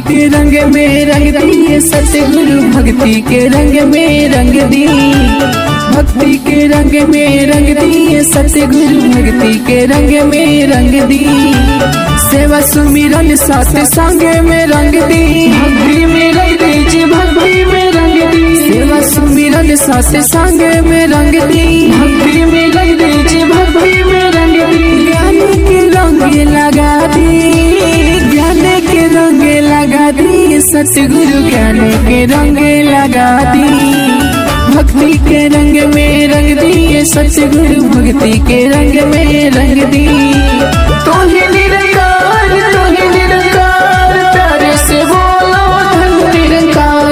के रंग में रंग दी सतगुरु भक्ति के रंग में रंग दी। भक्ति के रंग में रंग दी सतगुरु भक्ति के रंग में रंग दी। सेवा सुमिरन साथ संग में रंग दी। भक्ति में रंग दी जी भक्ति में रंग दी। सेवा सुमिरन साथ संग में रंग दी। भक्ति में रंग दी जी भक्ति में रंग दी। ज्ञान के रंग लगा दी, ज्ञान के रंग लगा दी सतगुरु ज्ञान के रंग लगा दी। भक्ति के रंग में रंग दी सतगुरु भक्ति के रंग में रंग दी। तो ही निरंकार प्यारे से बोलो धन निरंकार।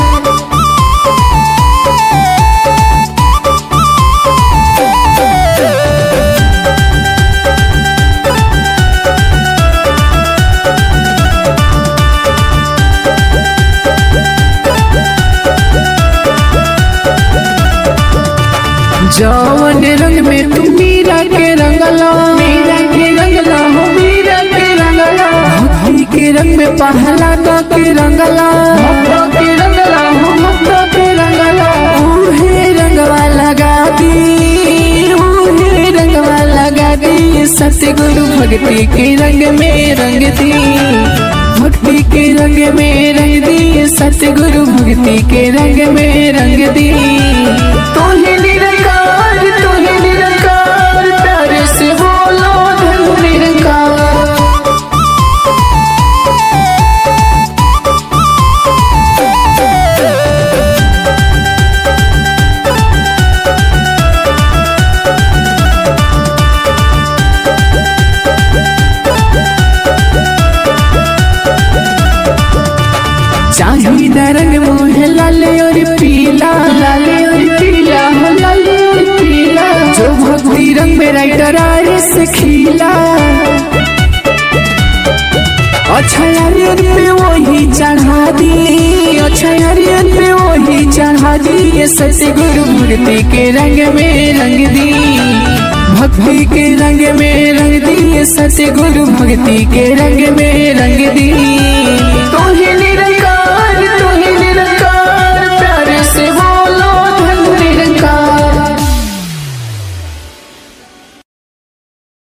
जौवन रंग में तू मीरा के रंगला, मीरा के रंगला हो मीरा के रंगला। भक्ति के रंग में पहला के रंगला, भक्त के रंगला हो भक्त के रंगला। ऊहे रंगवा लगा दी, ऊहे रंगवा लगा दी सतगुरु भक्ति के रंग में रंग दी। भक्ति के रंग में रंग दी सतगुरु भक्ति के रंग में रंग दी। तो ही निरंकार प्यारे से बोलो धन निरंकार। चाहिए रंग मोहे लाल और पीला, लाल और पीला हो लाल और पीला। जो भक्ति रंग में राइटर आरिस खिला। अच्छा हरियन पे वही चढ़ा दी, अच्छा हरियन पे वही चढ़ा दी। ये सतगुरु मूर्ति के रंग में रंग दी। भक्ति के रंग में रंग दी सतगुरु भक्ति के रंग में रंग दी।